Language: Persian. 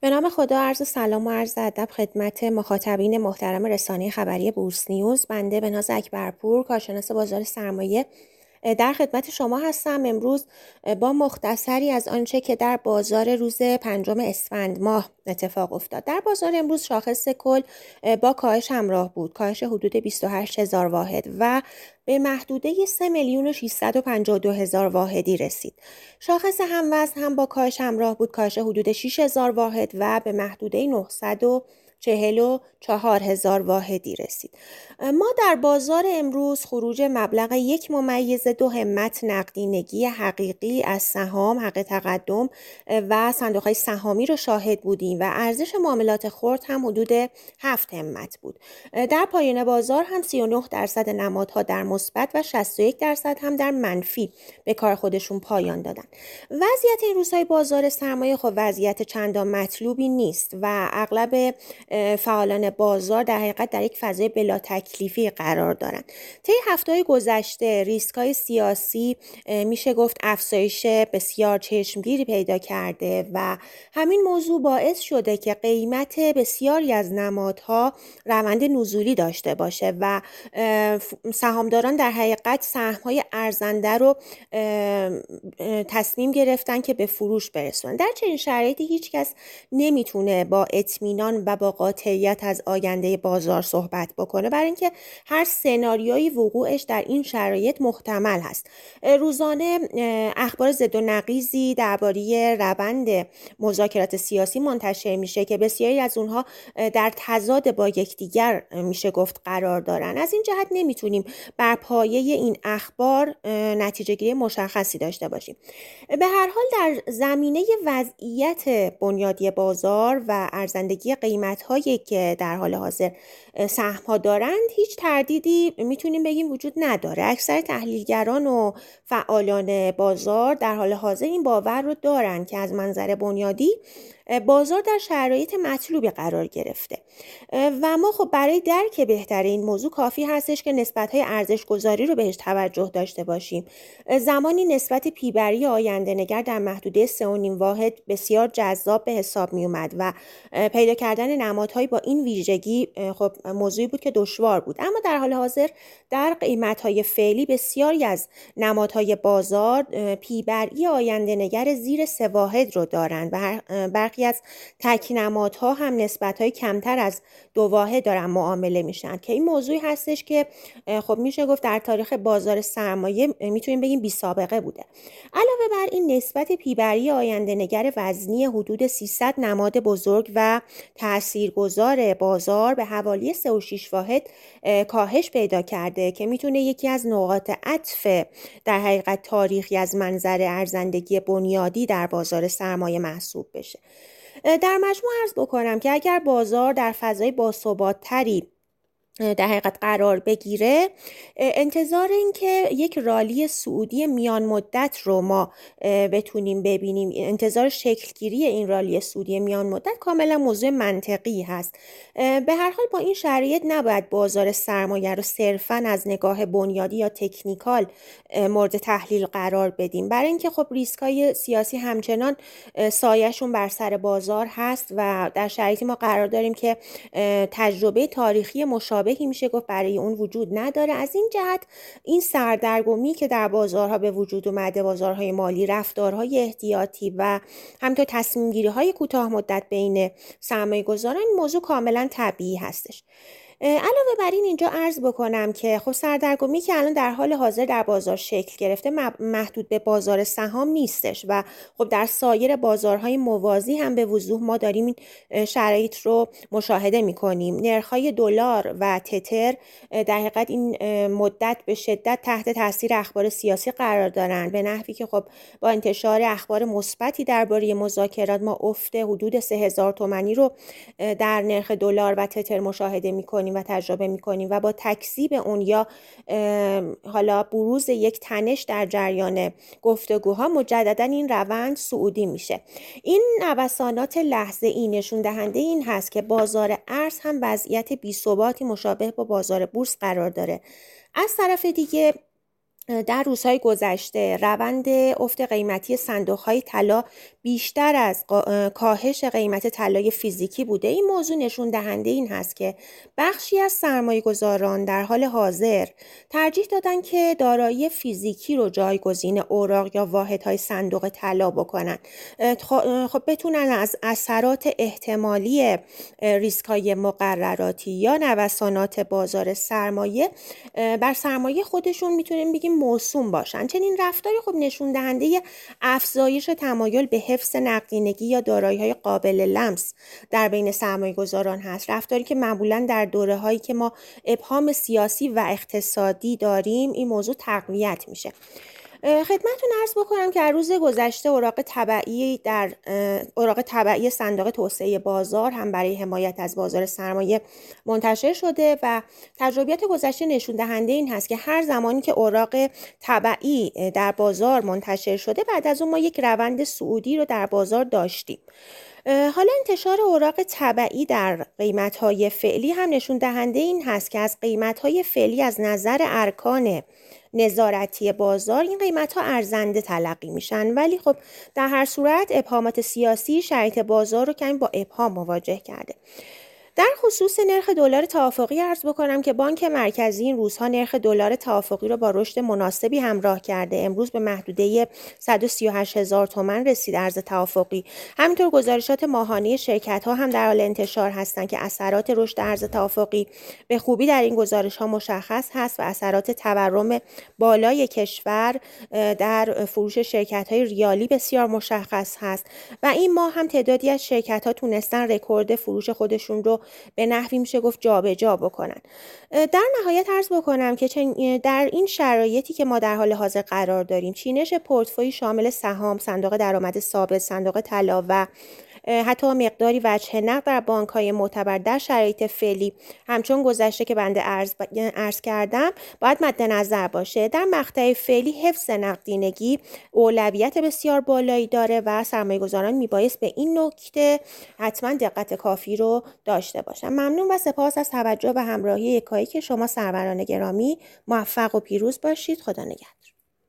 به نام خدا، عرض سلام و عرض ادب خدمت مخاطبین محترم رسانه خبری بورس نیوز. بنده بناز اکبرپور، کارشناس بازار سرمایه، در خدمت شما هستم. امروز با مختصری از آنچه که در بازار روز 5 اسفند ماه اتفاق افتاد. در بازار امروز شاخص کل با کاهش همراه بود، کاهش حدود 28,000 واحد و به محدوده 3,652,000 واحدی رسید. شاخص هموزن هم با کاهش همراه بود، کاهش حدود 6,000 واحد و به محدوده 944,000 واحدی رسید. ما در بازار امروز خروج مبلغ 1.2 همت نقدینگی حقیقی از سهام، حق تقدم و صندوق‌های سهامی رو شاهد بودیم و ارزش معاملات خرد هم حدود 7 همت بود. در پایان بازار هم 39% نمادها در مثبت و 61% هم در منفی به کار خودشون پایان دادن. وضعیت این روزهای بازار سرمایه خب وضعیت چندان مطلوبی نیست و اغلب فعالان بازار در حقیقت در یک فضای بلا تکلیفی قرار دارند. طی هفته‌های گذشته ریسک‌های سیاسی میشه گفت افزایش بسیار چشمگیری پیدا کرده و همین موضوع باعث شده که قیمت بسیاری از نمادها روند نزولی داشته باشه و سهامداران در حقیقت سهم‌های ارزنده رو تصمیم گرفتن که به فروش برسونن. در چنین شرایطی هیچ کس نمیتونه با اطمینان و با قاطعیت از آینده بازار صحبت بکنه، برای اینکه هر سناریوی وقوعش در این شرایط محتمل هست. روزانه اخبار ضد و نقیضی درباره روند مذاکرات سیاسی منتشر میشه که بسیاری از اونها در تضاد با یکدیگر میشه گفت قرار دارن. از این جهت نمیتونیم بر پایه این اخبار نتیجه گیری مشخصی داشته باشیم. به هر حال در زمینه وضعیت بنیادی بازار و ارزندگی قیمت‌هایی که در حال حاضر سهم‌ها دارند هیچ تردیدی میتونیم بگیم وجود نداره. اکثر تحلیلگران و فعالان بازار در حال حاضر این باور رو دارن که از منظر بنیادی بازار در شرایط مطلوبی قرار گرفته و ما خب برای درک بهتر این موضوع کافی هستش که نسبت‌های ارزش گذاری رو بهش توجه داشته باشیم. زمانی نسبت پیبری آینده نگر در محدوده 3.5 واحد بسیار جذاب به حساب می اومد و پیدا کردن نمادهایی با این ویژگی خب موضوعی بود که دشوار بود، اما در حال حاضر در قیمت‌های فعلی بسیاری از نمادهای بازار پیبری آینده نگر زیر 3 واحد رو دارند و برخی از تک نمادها هم نسبت‌های کمتر از 2 واحد دارن معامله میشن که این موضوعی هستش که خب میشه گفت در تاریخ بازار سرمایه میتونیم بگیم بی سابقه بوده. علاوه بر این نسبت پیبری آینده نگر وزنی حدود 300 نماد بزرگ و تاثیرگذار بازار به حوالی 3.6 واحد کاهش پیدا کرده که میتونه یکی از نقاط عطف در حقیقت تاریخی از منظر ارزندگی بنیادی در بازار سرمایه محسوب بشه. در مجموع عرض بکنم که اگر بازار در فضای باثبات‌تری در حقیقت قرار بگیره، انتظار این که یک رالی صعودی میان مدت رو ما بتونیم ببینیم، انتظار شکلگیری این رالی صعودی میان مدت کاملا موضوع منطقی هست. به هر حال با این شرایط نباید بازار سرمایه رو صرفاً از نگاه بنیادی یا تکنیکال مورد تحلیل قرار بدیم، برای اینکه خب ریسک‌های سیاسی همچنان سایه‌شون بر سر بازار هست و در شرایطی ما قرار داریم که تجربه تاریخی مشابهی میشه گفت برای اون وجود نداره. از این جهت این سردرگمی که در بازارها به وجود اومده، بازارهای مالی، رفتارهای احتیاطی و همینطور تصمیم گیری های کوتاه مدت بین سرمایه گذاران، این موضوع کاملا طبیعی هستش. علاوه بر این اینجا عرض بکنم که خب سردرگمی که الان در حال حاضر در بازار شکل گرفته محدود به بازار سهام نیستش و خب در سایر بازارهای موازی هم به وضوح ما داریم این شرایط رو مشاهده میکنیم. نرخ‌های دلار و تتر در حقیقت این مدت به شدت تحت تاثیر اخبار سیاسی قرار دارند، به نحوی که خب با انتشار اخبار مثبتی درباره مذاکرات ما افت حدود 3,000 تومانی رو در نرخ دلار و تتر مشاهده میکنیم و تجربه میکنیم و با تکذیب اون یا حالا بروز یک تنش در جریان گفتگوها مجددا این روند صعودی میشه. این نوسانات لحظه‌ای نشون دهنده این هست که بازار ارز هم وضعیت بی‌ثباتی مشابه با بازار بورس قرار داره. از طرف دیگه در روزهای گذشته روند افت قیمتی صندوق‌های طلا بیشتر از کاهش قیمت طلای فیزیکی بوده. این موضوع نشون دهنده این هست که بخشی از سرمایه‌گذاران در حال حاضر ترجیح دادن که دارایی فیزیکی رو جایگزین اوراق یا واحدهای صندوق طلا بکنن. خب بتونن از اثرات احتمالی ریسک‌های مقرراتی یا نوسانات بازار سرمایه بر سرمایه خودشون میتونیم بگیم موسوم باشن. چنین رفتاری خب نشون دهنده افزایش تمایل به حفظ نقدینگی یا دارایی‌های قابل لمس در بین سرمایه‌گذاران هست، رفتاری که معمولاً در دوره‌هایی که ما ابهام سیاسی و اقتصادی داریم این موضوع تقویت میشه. خدمتتون عرض بکنم که روز گذشته اوراق طبعی صندوق توسعه بازار هم برای حمایت از بازار سرمایه منتشر شده و تجربیات گذشته نشون دهنده این هست که هر زمانی که اوراق طبعی در بازار منتشر شده بعد از اون ما یک روند صعودی رو در بازار داشتیم. حالا انتشار اوراق طبعی در قیمت‌های فعلی هم نشون دهنده این هست که از قیمت‌های فعلی از نظر ارکان نظارتی بازار این قیمت‌ها ارزنده تلقی میشن، ولی خب در هر صورت ابهامات سیاسی شرایط بازار رو کمی با ابهام مواجه کرده. در خصوص نرخ دلار توافقی عرض بکنم که بانک مرکزی این روزها نرخ دلار توافقی را با رشد مناسبی همراه کرده. امروز به محدوده 138,000 تومان رسید ارز توافقی. همینطور گزارشات ماهانه شرکت‌ها هم در حال انتشار هستند که اثرات رشد ارز توافقی به خوبی در این گزارش‌ها مشخص هست و اثرات تورم بالای کشور در فروش شرکت‌های ریالی بسیار مشخص هست و این ماه هم تعدادی از شرکت‌ها تونستن رکورد فروش خودشون رو به نحوی میشه گفت جابجا بکنن. در نهایت عرض بکنم که در این شرایطی که ما در حال حاضر قرار داریم چینش پورتفوی شامل سهام، صندوق درآمد ثابت، صندوق طلا و حتی مقداری وجه نقد در بانک‌های معتبر در شرایط فعلی همچون گذشته که بنده عرض کردم باید مد نظر باشه. در مقطع فعلی حفظ نقدینگی اولویت بسیار بالایی داره و سرمایه‌گذاران میبایست به این نکته حتما دقت کافی رو داشته باشن. ممنون و سپاس از توجه و همراهی یکایی که شما سروران گرامی. موفق و پیروز باشید. خدا نگهدار.